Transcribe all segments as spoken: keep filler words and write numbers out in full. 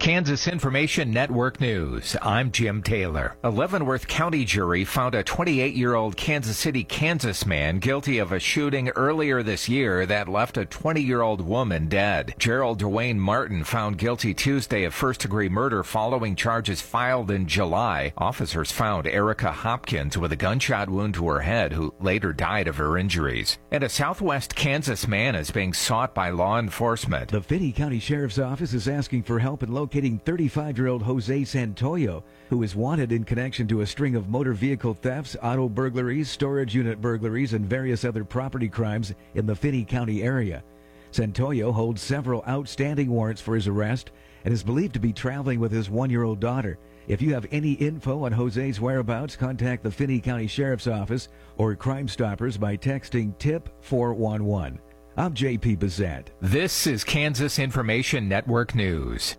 Kansas Information Network News. I'm Jim Taylor. A Leavenworth County jury found a twenty-eight-year-old Kansas City, Kansas man guilty of a shooting earlier this year that left a twenty-year-old woman dead. Gerald Dwayne Martin found guilty Tuesday of first-degree murder following charges filed in July. Officers found Erica Hopkins with a gunshot wound to her head, who later died of her injuries. And a southwest Kansas man is being sought by law enforcement. The Finney County Sheriff's Office is asking for help in locating thirty-five-year-old Jose Santoyo, who is wanted in connection to a string of motor vehicle thefts, auto burglaries, storage unit burglaries, and various other property crimes in the Finney County area. Santoyo holds several outstanding warrants for his arrest and is believed to be traveling with his one-year-old daughter. If you have any info on Jose's whereabouts, contact the Finney County Sheriff's Office or Crime Stoppers by texting tip four one one. I'm J P Bissett. This is Kansas Information Network News.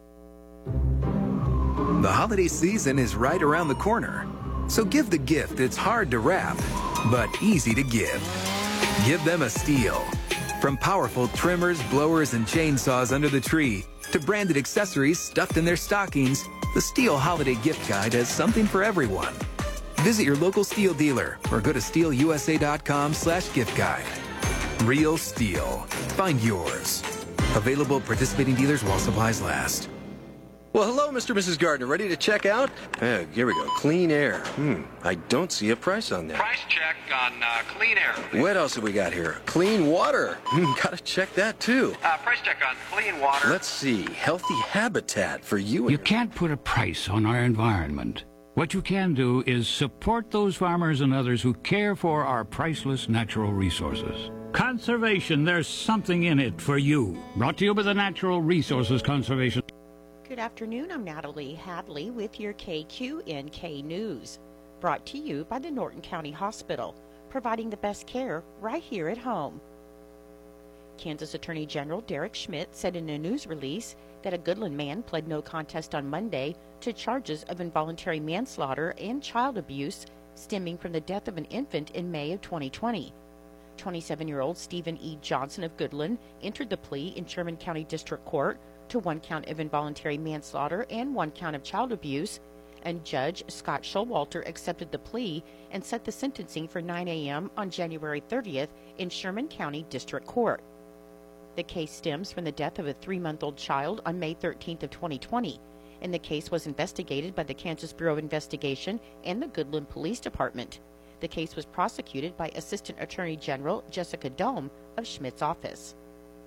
The holiday season is right around the corner, so give the gift that's hard to wrap, but easy to give. Give them a Stihl. From powerful trimmers, blowers, and chainsaws under the tree, to branded accessories stuffed in their stockings, the Stihl Holiday Gift Guide has something for everyone. Visit your local Stihl dealer or go to stihl u s a dot com slash gift guide. Real Stihl. Find yours. Available at participating dealers while supplies last. Well, hello, Mister and Missus Gardner. Ready to check out? Uh, here we go. Clean air. Hmm. I don't see a price on there. Price check on uh, clean air. What else have we got here? Clean water. Hmm. Gotta check that, too. Uh, price check on clean water. Let's see. Healthy habitat for you and You can't put a price on our environment. What you can do is support those farmers and others who care for our priceless natural resources. Conservation, there's something in it for you. Brought to you by the Natural Resources Conservation. Good afternoon, I'm Natalie Hadley with your K Q N K News. Brought to you by the Norton County Hospital, providing the best care right here at home. Kansas Attorney General Derek Schmidt said in a news release that a Goodland man pled no contest on Monday to charges of involuntary manslaughter and child abuse stemming from the death of an infant in May of twenty twenty. twenty-seven-year-old Stephen E. Johnson of Goodland entered the plea in Sherman County District Court to one count of involuntary manslaughter and one count of child abuse, and Judge Scott Showalter accepted the plea and set the sentencing for nine a.m. on January thirtieth in Sherman County District Court. The case stems from the death of a three-month-old child on May thirteenth of twenty twenty, and the case was investigated by the Kansas Bureau of Investigation and the Goodland Police Department. The case was prosecuted by Assistant Attorney General Jessica Dome of Schmidt's office.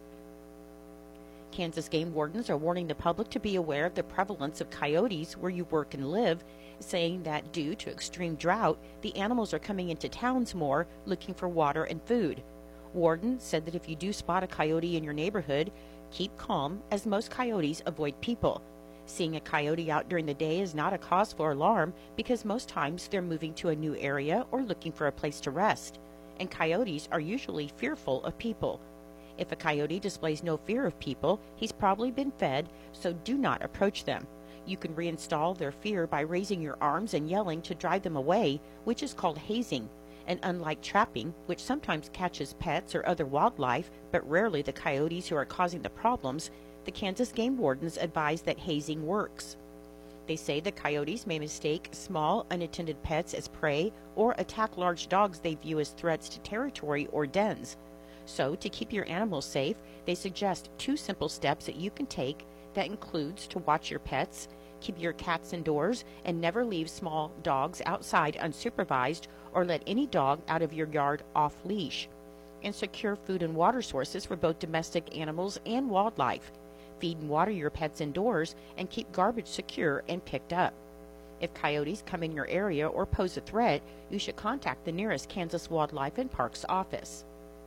Kansas game wardens are warning the public to be aware of the prevalence of coyotes where you work and live, saying that due to extreme drought, the animals are coming into towns more looking for water and food. Warden said that if you do spot a coyote in your neighborhood, keep calm, as most coyotes avoid people. Seeing a coyote out during the day is not a cause for alarm because most times they're moving to a new area or looking for a place to rest, and coyotes are usually fearful of people. If a coyote displays no fear of people, he's probably been fed, so do not approach them. You can reinstall their fear by raising your arms and yelling to drive them away, which is called hazing. And unlike trapping, which sometimes catches pets or other wildlife, but rarely the coyotes who are causing the problems, the Kansas game wardens advise that hazing works. They say the coyotes may mistake small, unattended pets as prey or attack large dogs they view as threats to territory or dens. So, to keep your animals safe, they suggest two simple steps that you can take that includes to watch your pets, keep your cats indoors, and never leave small dogs outside unsupervised or let any dog out of your yard off leash. And secure food and water sources for both domestic animals and wildlife. Feed and water your pets indoors and keep garbage secure and picked up. If coyotes come in your area or pose a threat, you should contact the nearest Kansas Wildlife and Parks office.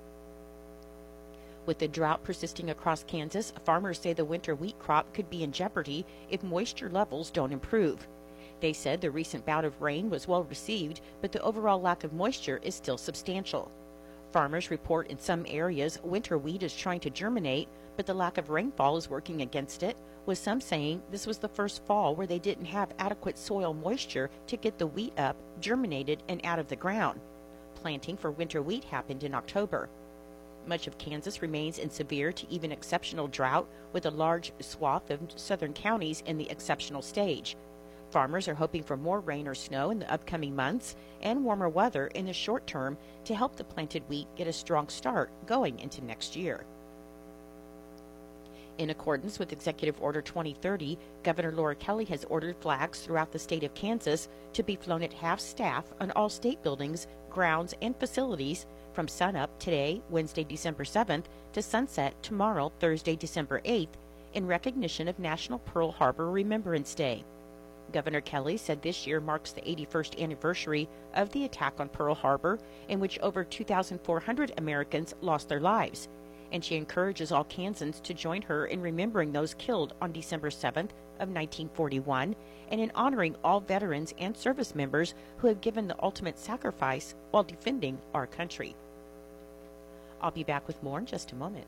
With the drought persisting across Kansas, farmers say the winter wheat crop could be in jeopardy if moisture levels don't improve. They said the recent bout of rain was well received, but the overall lack of moisture is still substantial. Farmers report in some areas winter wheat is trying to germinate, but the lack of rainfall is working against it, with some saying this was the first fall where they didn't have adequate soil moisture to get the wheat up, germinated, and out of the ground. Planting for winter wheat happened in October. Much of Kansas remains in severe to even exceptional drought, with a large swath of southern counties in the exceptional stage. Farmers are hoping for more rain or snow in the upcoming months and warmer weather in the short term to help the planted wheat get a strong start going into next year. In accordance with Executive Order twenty thirty, Governor Laura Kelly has ordered flags throughout the state of Kansas to be flown at half-staff on all state buildings, grounds, and facilities from sunup today, Wednesday, December seventh, to sunset tomorrow, Thursday, December eighth, in recognition of National Pearl Harbor Remembrance Day. Governor Kelly said this year marks the eighty-first anniversary of the attack on Pearl Harbor, in which over two thousand four hundred Americans lost their lives, and she encourages all Kansans to join her in remembering those killed on December seventh of nineteen forty-one and in honoring all veterans and service members who have given the ultimate sacrifice while defending our country. I'll be back with more in just a moment.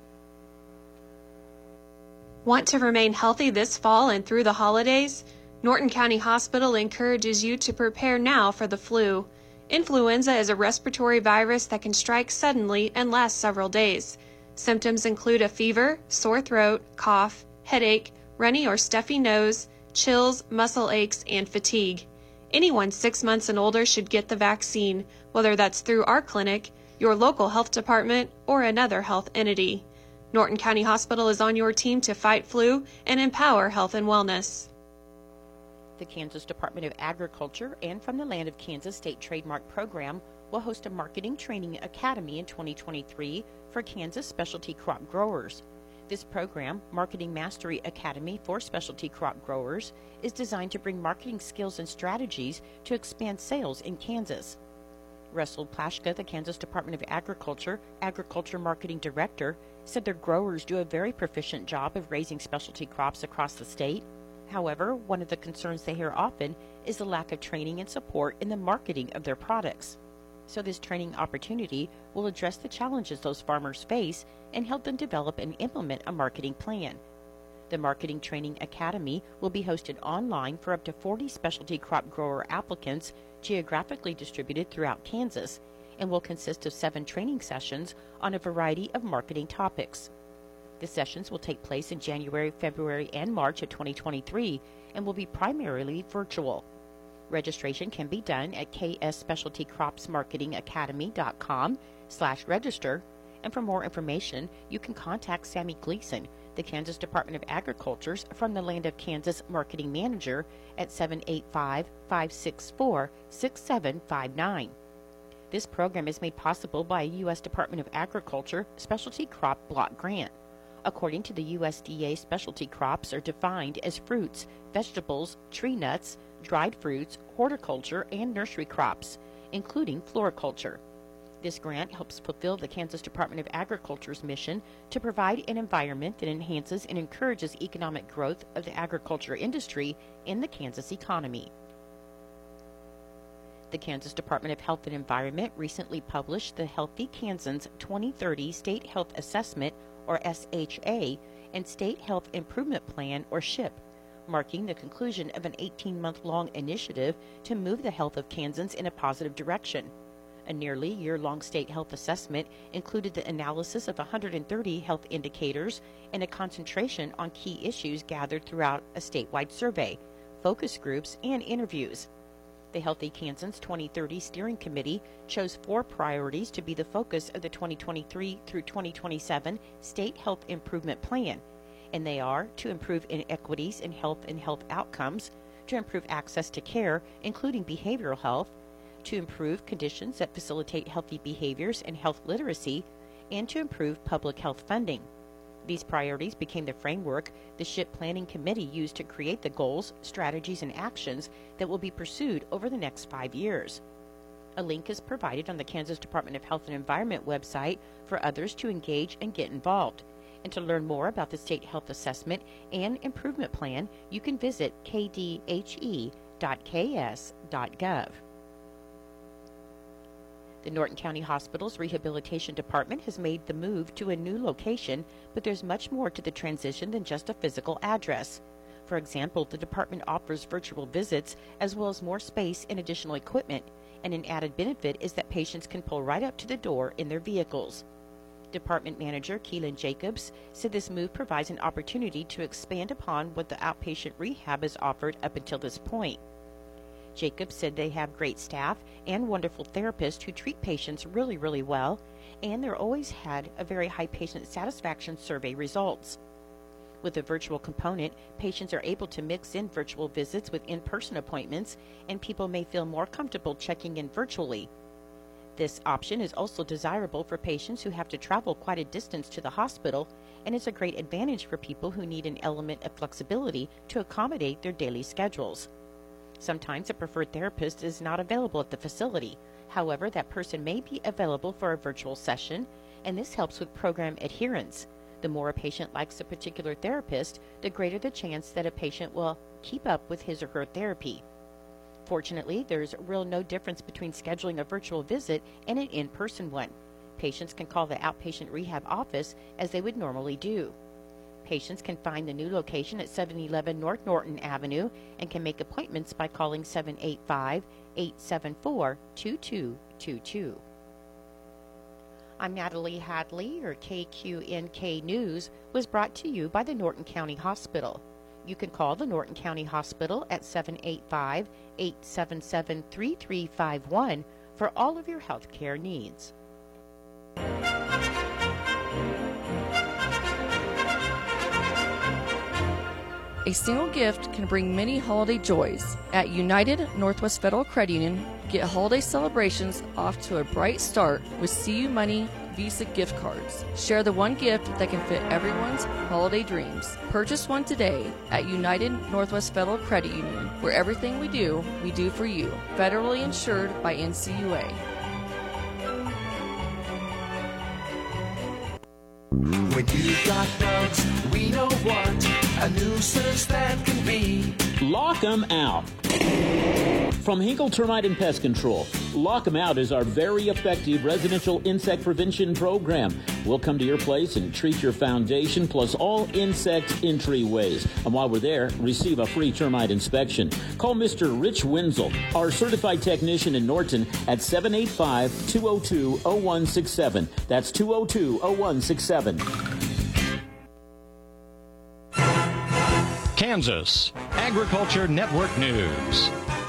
Want to remain healthy this fall and through the holidays? Norton County Hospital encourages you to prepare now for the flu. Influenza is a respiratory virus that can strike suddenly and last several days. Symptoms include a fever, sore throat, cough, headache, runny or stuffy nose, chills, muscle aches, and fatigue. Anyone six months and older should get the vaccine, whether that's through our clinic, your local health department, or another health entity. Norton County Hospital is on your team to fight flu and empower health and wellness. The Kansas Department of Agriculture and From the Land of Kansas State Trademark Program will host a marketing training academy in twenty twenty-three for Kansas specialty crop growers. This program, Marketing Mastery Academy for Specialty Crop Growers, is designed to bring marketing skills and strategies to expand sales in Kansas. Russell Plashka, the Kansas Department of Agriculture Agriculture Marketing Director, said their growers do a very proficient job of raising specialty crops across the state. However, one of the concerns they hear often is the lack of training and support in the marketing of their products. So this training opportunity will address the challenges those farmers face and help them develop and implement a marketing plan. The Marketing Training Academy will be hosted online for up to forty specialty crop grower applicants geographically distributed throughout Kansas and will consist of seven training sessions on a variety of marketing topics. The sessions will take place in January, February, and March of twenty twenty-three and will be primarily virtual. Registration can be done at ksspecialtycropsmarketingacademy.com slash register, and for more information, you can contact Sammy Gleason, the Kansas Department of Agriculture's From the Land of Kansas Marketing Manager, at seven eight five, five six four, six seven five nine. This program is made possible by a U S Department of Agriculture Specialty Crop Block Grant. According to the U S D A, specialty crops are defined as fruits, vegetables, tree nuts, dried fruits, horticulture, and nursery crops, including floriculture. This grant helps fulfill the Kansas Department of Agriculture's mission to provide an environment that enhances and encourages economic growth of the agriculture industry in the Kansas economy. The Kansas Department of Health and Environment recently published the Healthy Kansans twenty thirty State Health Assessment, or S H A, and State Health Improvement Plan, or SHIP, marking the conclusion of an eighteen-month-long initiative to move the health of Kansans in a positive direction. A nearly year-long state health assessment included the analysis of one hundred thirty health indicators and a concentration on key issues gathered throughout a statewide survey, focus groups, and interviews. The Healthy Kansans twenty thirty Steering Committee chose four priorities to be the focus of the twenty twenty-three through twenty twenty-seven State Health Improvement Plan, and they are to improve inequities in health and health outcomes, to improve access to care, including behavioral health, to improve conditions that facilitate healthy behaviors and health literacy, and to improve public health funding. These priorities became the framework the SHIP Planning Committee used to create the goals, strategies, and actions that will be pursued over the next five years. A link is provided on the Kansas Department of Health and Environment website for others to engage and get involved. And to learn more about the State Health Assessment and Improvement Plan, you can visit k d h e dot k s dot gov. The Norton County Hospital's Rehabilitation Department has made the move to a new location, but there's much more to the transition than just a physical address. For example, the department offers virtual visits as well as more space and additional equipment, and an added benefit is that patients can pull right up to the door in their vehicles. Department Manager Keelan Jacobs said this move provides an opportunity to expand upon what the outpatient rehab has offered up until this point. Jacobs said they have great staff and wonderful therapists who treat patients really, really well, and they're always had a very high patient satisfaction survey results. With a virtual component, patients are able to mix in virtual visits with in-person appointments, and people may feel more comfortable checking in virtually. This option is also desirable for patients who have to travel quite a distance to the hospital, and is a great advantage for people who need an element of flexibility to accommodate their daily schedules. Sometimes a preferred therapist is not available at the facility. However, that person may be available for a virtual session, and this helps with program adherence. The more a patient likes a particular therapist, the greater the chance that a patient will keep up with his or her therapy. Fortunately, there's real no difference between scheduling a virtual visit and an in-person one. Patients can call the outpatient rehab office as they would normally do. Patients can find the new location at seven eleven North Norton Avenue and can make appointments by calling seven eight five, eight seven four, two two two two. I'm Natalie Hadley. Your K Q N K News was brought to you by the Norton County Hospital. You can call the Norton County Hospital at seven eight five, eight seven seven, three three five one for all of your health care needs. A single gift can bring many holiday joys. At United Northwest Federal Credit Union, get holiday celebrations off to a bright start with C U Money Visa gift cards. Share the one gift that can fit everyone's holiday dreams. Purchase one today at United Northwest Federal Credit Union, where everything we do, we do for you. Federally insured by N C U A. When you've got bugs, we know what a nuisance that can be. Lock 'em out. From Hinkle Termite and Pest Control, Lock 'em Out is our very effective residential insect prevention program. We'll come to your place and treat your foundation plus all insect entryways. And while we're there, receive a free termite inspection. Call Mister Rich Wenzel, our certified technician in Norton, at seven eight five, two oh two, oh one six seven. That's two oh two, oh one six seven. Kansas Agriculture Network News.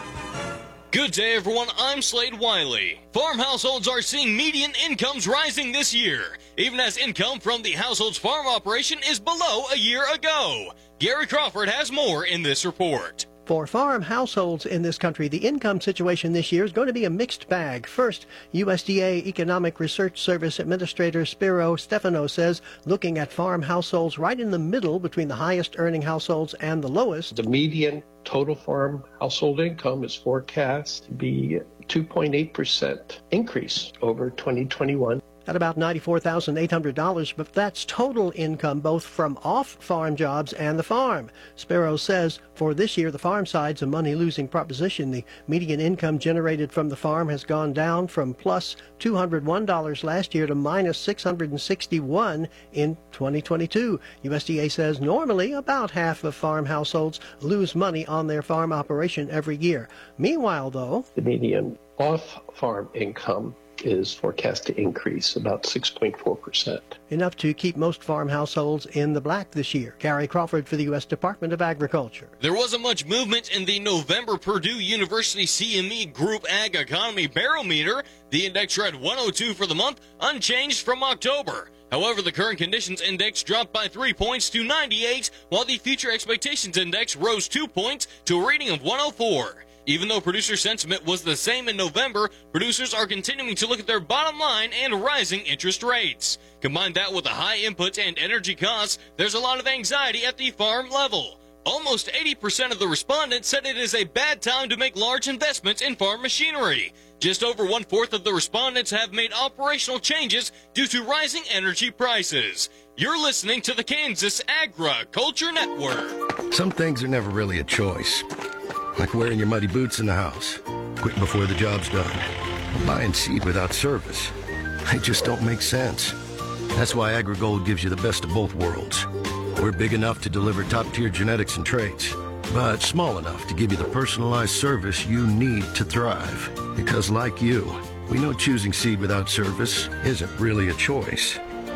Good day, everyone. I'm Slade Wiley. Farm households are seeing median incomes rising this year, even as income from the household's farm operation is below a year ago. Gary Crawford has more in this report. For farm households in this country, the income situation this year is going to be a mixed bag. First, U S D A Economic Research Service Administrator Spiro Stefano says looking at farm households right in the middle between the highest earning households and the lowest. The median total farm household income is forecast to be two point eight percent increase over twenty twenty-one. At about ninety-four thousand eight hundred dollars, but that's total income both from off-farm jobs and the farm. Sparrow says for this year, the farm side's a money-losing proposition. The median income generated from the farm has gone down from plus two hundred one dollars last year to minus six hundred sixty-one dollars in twenty twenty-two. U S D A says normally about half of farm households lose money on their farm operation every year. Meanwhile, though, the median off-farm income is forecast to increase about six point four percent. Enough to keep most farm households in the black this year. Gary Crawford for the U S Department of Agriculture. There wasn't much movement in the November Purdue University C M E Group Ag Economy Barometer. The index read one oh two for the month, unchanged from October. However, the current conditions index dropped by three points to ninety-eight, while the future expectations index rose two points to a reading of one oh four. Even though producer sentiment was the same in November, producers are continuing to look at their bottom line and rising interest rates. Combine that with the high input and energy costs, there's a lot of anxiety at the farm level. Almost eighty percent of the respondents said it is a bad time to make large investments in farm machinery. Just over one-fourth of the respondents have made operational changes due to rising energy prices. You're listening to the Kansas Agriculture Network. Some things are never really a choice. Like wearing your muddy boots in the house, quitting before the job's done, or buying seed without service. They just don't make sense. That's why AgriGold gives you the best of both worlds. We're big enough to deliver top-tier genetics and traits, but small enough to give you the personalized service you need to thrive. Because like you, we know choosing seed without service isn't really a choice.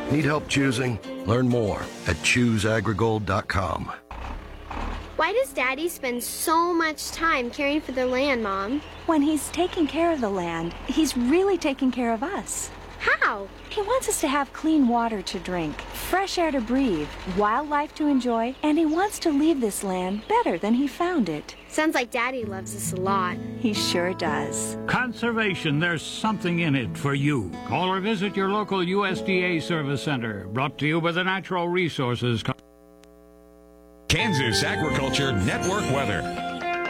Need help choosing? Learn more at choose agrigold dot com. Why does Daddy spend so much time caring for the land, Mom? When he's taking care of the land, he's really taking care of us. How? He wants us to have clean water to drink, fresh air to breathe, wildlife to enjoy, and he wants to leave this land better than he found it. Sounds like Daddy loves us a lot. He sure does. Conservation, there's something in it for you. Call or visit your local U S D A Service Center. Brought to you by the Natural Resources Co- Kansas Agriculture Network weather.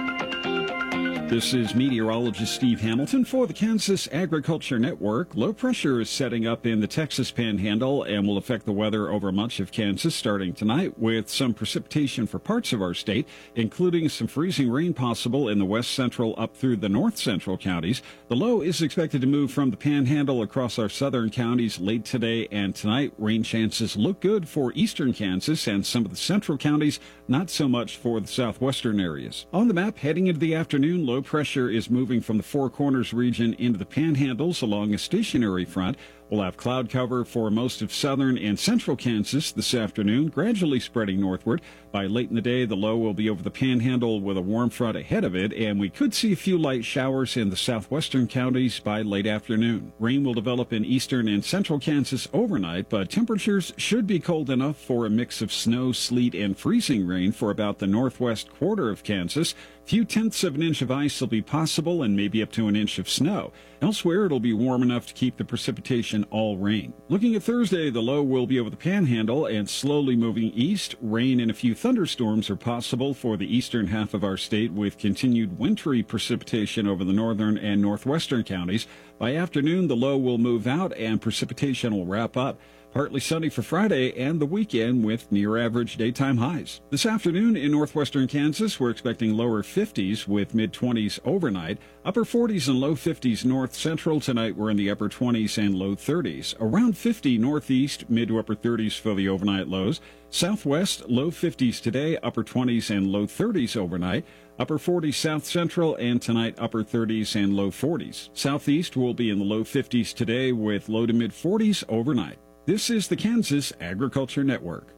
This is meteorologist Steve Hamilton for the Kansas Agriculture Network. Low pressure is setting up in the Texas Panhandle and will affect the weather over much of Kansas starting tonight with some precipitation for parts of our state, including some freezing rain possible in the west central up through the north central counties. The low is expected to move from the Panhandle across our southern counties late today and tonight. Rain chances look good for eastern Kansas and some of the central counties, not so much for the southwestern areas. On the map, heading into the afternoon, low pressure is moving from the Four Corners region into the Panhandles along a stationary front. We'll have cloud cover for most of southern and central Kansas this afternoon, gradually spreading northward. By late in the day, the low will be over the Panhandle with a warm front ahead of it, and we could see a few light showers in the southwestern counties by late afternoon. Rain will develop in eastern and central Kansas overnight, but temperatures should be cold enough for a mix of snow, sleet, and freezing rain for about the northwest quarter of Kansas. Few tenths of an inch of ice will be possible and maybe up to an inch of snow. Elsewhere, it'll be warm enough to keep the precipitation all rain. Looking at Thursday, the low will be over the Panhandle and slowly moving east. Rain and a few thunderstorms are possible for the eastern half of our state with continued wintry precipitation over the northern and northwestern counties. By afternoon, the low will move out and precipitation will wrap up. Partly sunny for Friday and the weekend with near-average daytime highs. This afternoon in northwestern Kansas, we're expecting lower fifties with mid-twenties overnight. Upper forties and low fifties north-central. Tonight we're in the upper twenties and low thirties. Around fifty northeast, mid to upper thirties for the overnight lows. Southwest, low fifties today, upper twenties and low thirties overnight. Upper forties south-central, and tonight upper thirties and low forties. Southeast will be in the low fifties today with low to mid-forties overnight. This is the Kansas Agriculture Network.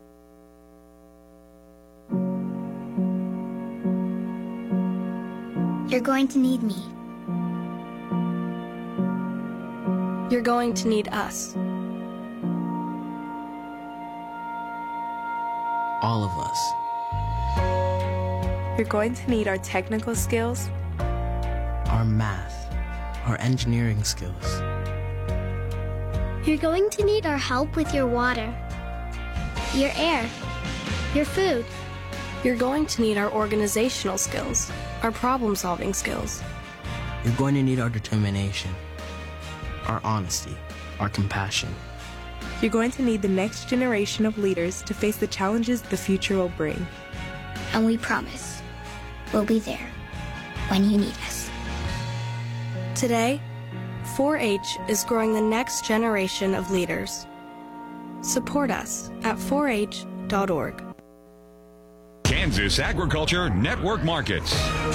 You're going to need me. You're going to need us. All of us. You're going to need our technical skills, our math, our engineering skills. You're going to need our help with your water, your air, your food. You're going to need our organizational skills, our problem-solving skills. You're going to need our determination, our honesty, our compassion. You're going to need the next generation of leaders to face the challenges the future will bring. And we promise, we'll be there when you need us. Today, four H is growing the next generation of leaders. Support us at four H dot org. Kansas Agriculture Network Markets.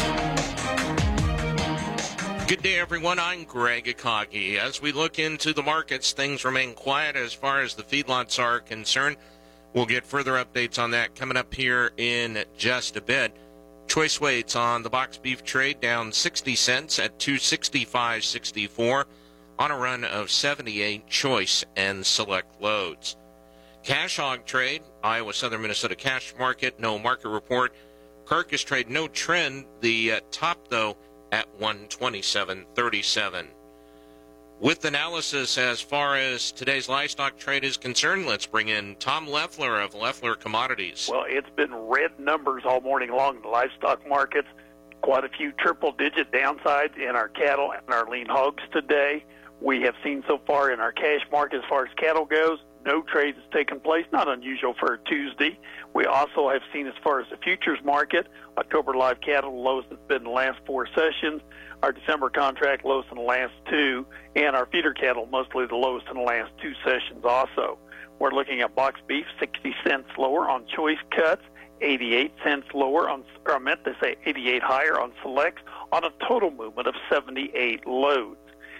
Good day, everyone. I'm Greg Akagi. As we look into the markets, things remain quiet as far as the feedlots are concerned. We'll get further updates on that coming up here in just a bit. Choice weights on the box beef trade down sixty cents at two sixty-five sixty-four on a run of seventy-eight choice and select loads. Cash hog trade, Iowa Southern Minnesota cash market, no market report. Carcass trade, no trend. The uh, top, though, at one twenty-seven thirty-seven. With analysis as far as today's livestock trade is concerned, let's bring in Tom Leffler of Leffler Commodities. Well, it's been red numbers all morning long in the livestock markets. Quite a few triple-digit downsides in our cattle and our lean hogs today. We have seen so far in our cash market as far as cattle goes, no trades has taken place, not unusual for a Tuesday. We also have seen as far as the futures market, October live cattle the lowest it's been in the last four sessions, our December contract lowest in the last two, and our feeder cattle mostly the lowest in the last two sessions also. We're looking at box beef, sixty cents lower on choice cuts, eighty-eight cents lower on, or I meant to say eighty-eight higher on selects, on a total movement of seventy-eight loads.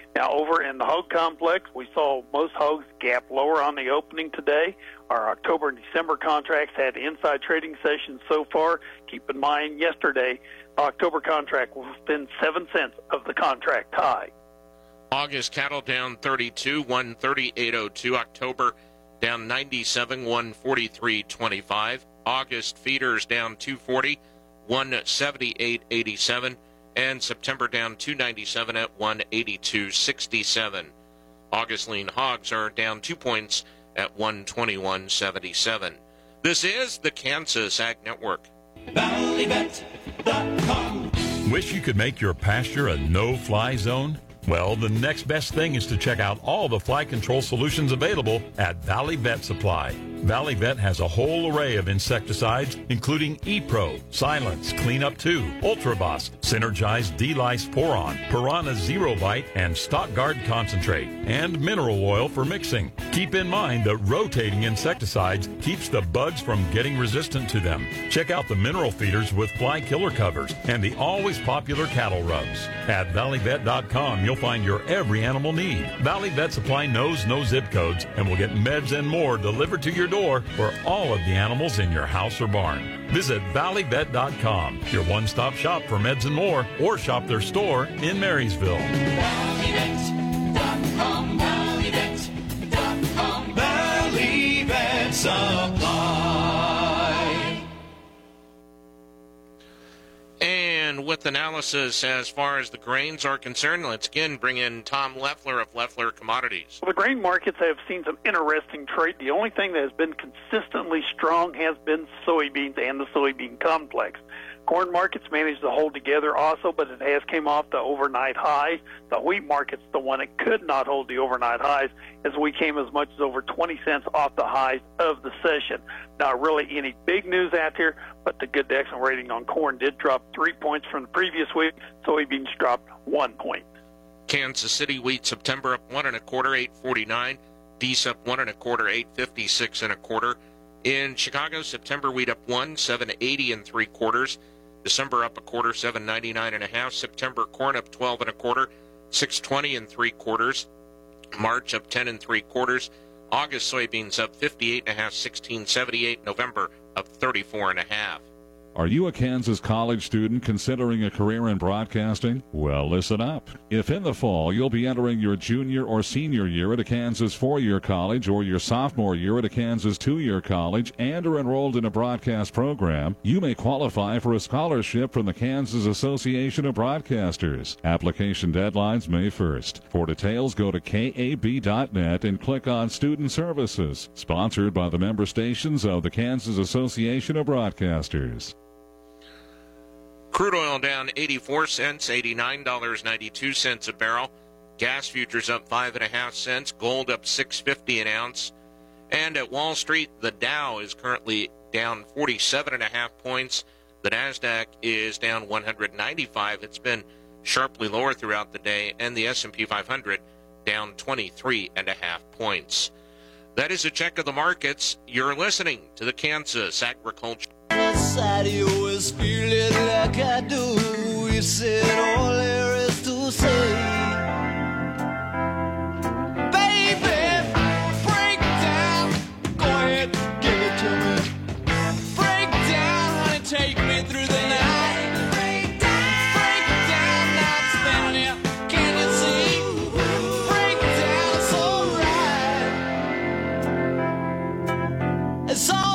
Now, over in the hog complex, we saw most hogs gap lower on the opening today. Our October and December contracts had inside trading sessions so far. Keep in mind, yesterday, the October contract was within seven cents of the contract high. August cattle down thirty-two, one thirty-eight oh two. October down ninety-seven, one forty-three twenty-five. August feeders down two forty, one seventy-eight eighty-seven. And September down two ninety-seven at one eighty-two sixty-seven. August lean hogs are down two points at one twenty-one seventy-seven. This is the Kansas Ag Network. Valley Vet dot com. Wish you could make your pasture a no-fly zone? Well, the next best thing is to check out all the fly control solutions available at Valley Vet Supply. Valley Vet has a whole array of insecticides, including E-Pro, Silence, Cleanup two, Ultrabos, Synergize D-Lice Poron, Piranha Zero Bite, and Stock Guard Concentrate, and mineral oil for mixing. Keep in mind that rotating insecticides keeps the bugs from getting resistant to them. Check out the mineral feeders with fly killer covers and the always popular cattle rubs. At Valley Vet dot com, you'll find your every animal need. Valley Vet Supply knows no zip codes and will get meds and more delivered to your door for all of the animals in your house or barn. Visit Valley Vet dot com, your one-stop shop for meds and more, or shop their store in Marysville. Valley Vet dot com, Valley Vet dot com, Valley Vet Supply. And with analysis as far as the grains are concerned, let's again bring in Tom Leffler of Leffler Commodities. Well, the grain markets have seen some interesting trade. The only thing that has been consistently strong has been soybeans and the soybean complex. Corn markets managed to hold together also, but it has came off the overnight highs. The wheat market's the one that could not hold the overnight highs, as we came as much as over twenty cents off the highs of the session. Not really any big news out here, but the good to excellent rating on corn did drop three points from the previous week. Soybeans dropped one point. Kansas City wheat September up one and a quarter, eight forty-nine. D S up one and a quarter, eight fifty-six and a quarter. In Chicago, September wheat up one, seven eighty and three quarters. December up a quarter, seven ninety-nine and a half. September corn up twelve and a quarter, six twenty and three quarters. March up ten and three quarters. August soybeans up fifty-eight and a half, sixteen seventy-eight. November up thirty-four and a half. Are you a Kansas college student considering a career in broadcasting? Well, listen up. If in the fall you'll be entering your junior or senior year at a Kansas four-year college or your sophomore year at a Kansas two-year college and are enrolled in a broadcast program, you may qualify for a scholarship from the Kansas Association of Broadcasters. Application deadlines May first. For details, go to K A B dot net and click on Student Services. Sponsored by the member stations of the Kansas Association of Broadcasters. Crude oil down eighty-four cents, eighty-nine ninety-two a barrel. Gas futures up five and a half cents. Gold up six fifty an ounce. And at Wall Street, the Dow is currently down forty-seven and a half points. The Nasdaq is down one hundred ninety-five. It's been sharply lower throughout the day. And the S and P five hundred down twenty-three and a half points. That is a check of the markets. You're listening to the Kansas Agriculture. Inside you always feel it like I do. You said all there is to say. Baby, break down. Go ahead, give it to me. Break down, honey, take me through the night. Break down, break down, now I'm spinning it. Can you see? Break down, it's alright. It's alright.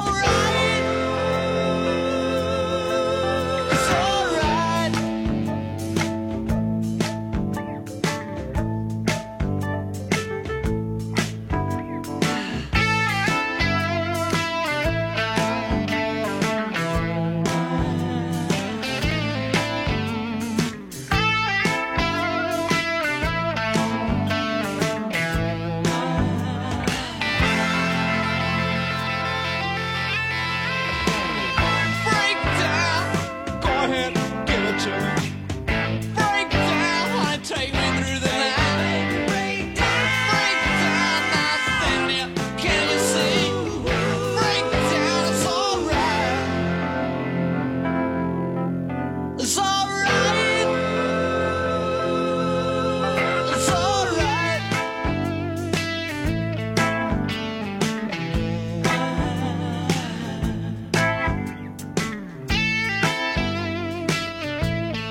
It's